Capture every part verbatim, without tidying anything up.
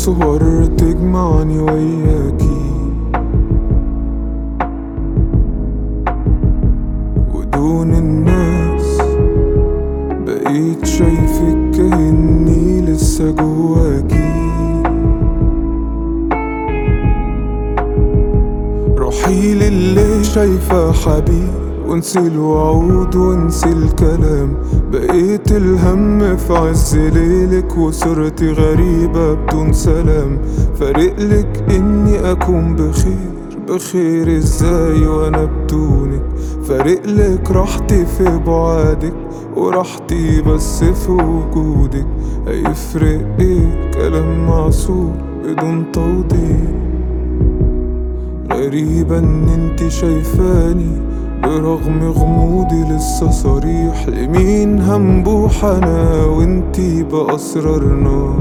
صور تجمعني وياكي، ودون الناس بقيت شايفك كأني لسه جواكي. روحي للي شايفة حبيب، وانسي الوعود وانسي الكلام. بقيت الهم في عز ليلك، وصرتي غريبة بدون سلام. فارقلك اني اكون بخير، بخير ازاي وانا بدونك؟ فارقلك راحتي في بعادك، وراحتي بس في وجودك. هيفرق ايه كلام معسول بدون توضيح؟ غريبة ان انتي شايفاني برغم غموضي لسه صريح. لمين هنبوح انا وانتي بأسرارنا؟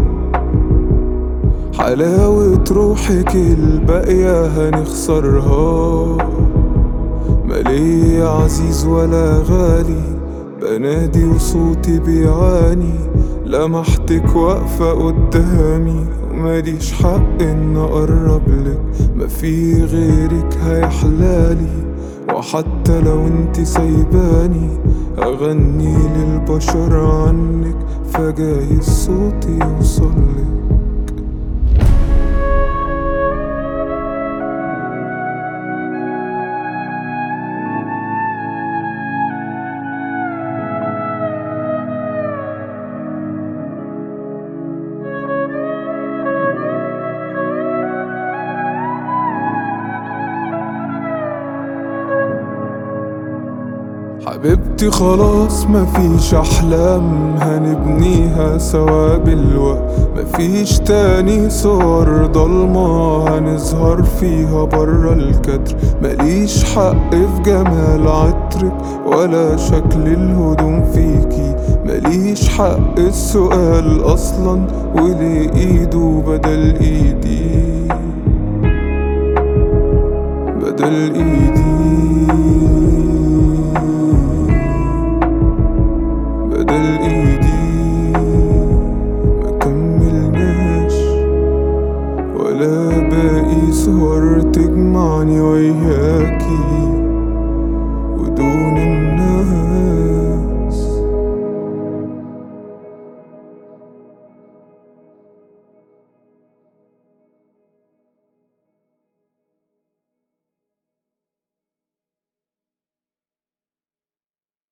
حلاوة روحك الباقية هنخسرها. مالي عزيز ولا غالي، بنادي وصوتي بيعاني. لمحتك واقفة قدامي، وماليش حق ان اقربلك. ما في غيرك هيحلالي، وحتى لو انتي سايباني اغني للبشر عنك، فجايز صوتي يوصلك. حبيبتي خلاص مفيش أحلام هنبنيها سوا بالوقت. مفيش تاني صور ضلمة هنظهر فيها برا الكدر. ماليش حق في جمال عطرك ولا شكل الهدوم فيكي. ماليش حق السؤال أصلا، وليه إيده بدل إيدي، بدل إيدي، بدل ايدي. ما كملناش ولا باقي صور تجمعني وياكي، ودون